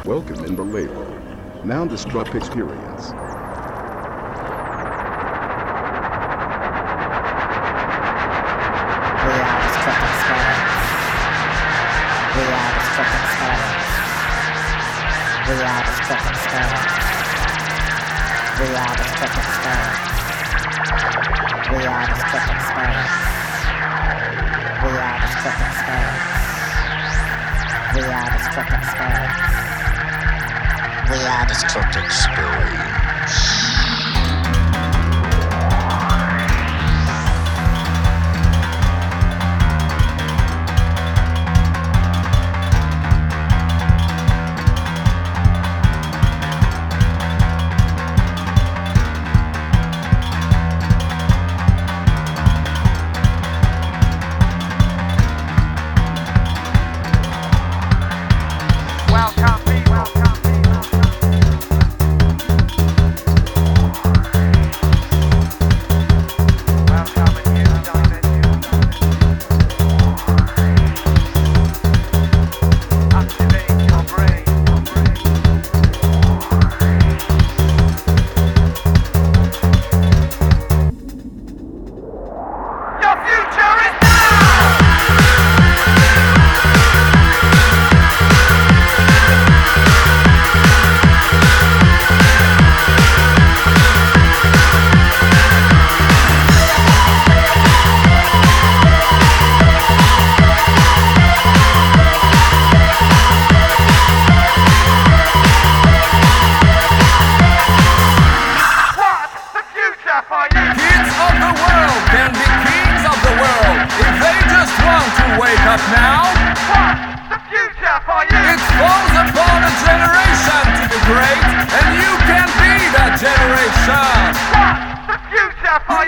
Welcome in the label. Now destruct experience. We are destructive spirits. We are destructive spirits. We are destructive spirits. We are destructive spirits. We are destructive spirits. We are destructive spirits. We are destructive spirits. We are destructive spirits. Up now? What's the future for you? It falls upon a generation to be great, and you can be that generation. What's the future for you?